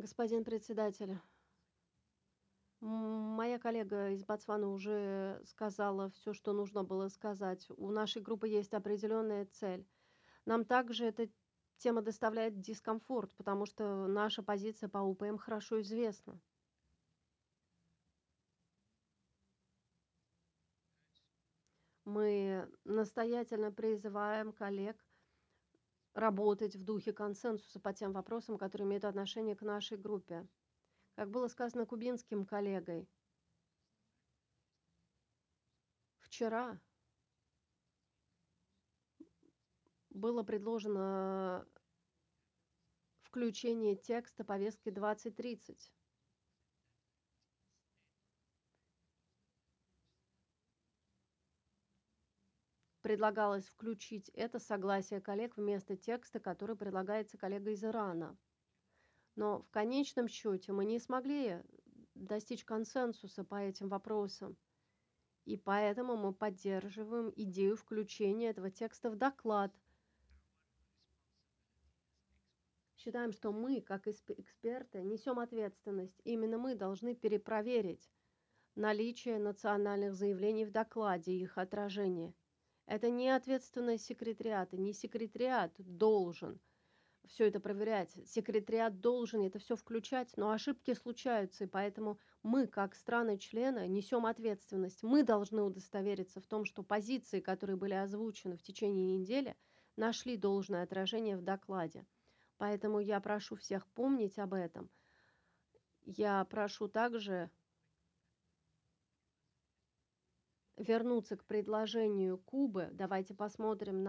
Господин председатель, моя коллега из Ботсваны уже сказала все, что нужно было сказать. У нашей группы есть определенная цель. Нам также эта тема доставляет дискомфорт, потому что наша позиция по УПМ хорошо известна. Мы настоятельно призываем коллег работать в духе консенсуса по тем вопросам, которые имеют отношение к нашей группе. Как было сказано кубинским коллегой, вчера было предложено включение текста повестки 2030. Предлагалось включить это согласие коллег вместо текста, который предлагается коллегой из Ирана. Но в конечном счете мы не смогли достичь консенсуса по этим вопросам. И поэтому мы поддерживаем идею включения этого текста в доклад. Считаем, что мы, как эксперты, несем ответственность. Именно мы должны перепроверить наличие национальных заявлений в докладе и их отражение. Это не ответственность секретариата. Не секретариат должен все это проверять. Секретариат должен это все включать, но ошибки случаются, и поэтому мы, как страны-члены, несем ответственность. Мы должны удостовериться в том, что позиции, которые были озвучены в течение недели, нашли должное отражение в докладе. Поэтому я прошу всех помнить об этом. Я прошу также вернуться к предложению Кубы. Давайте посмотрим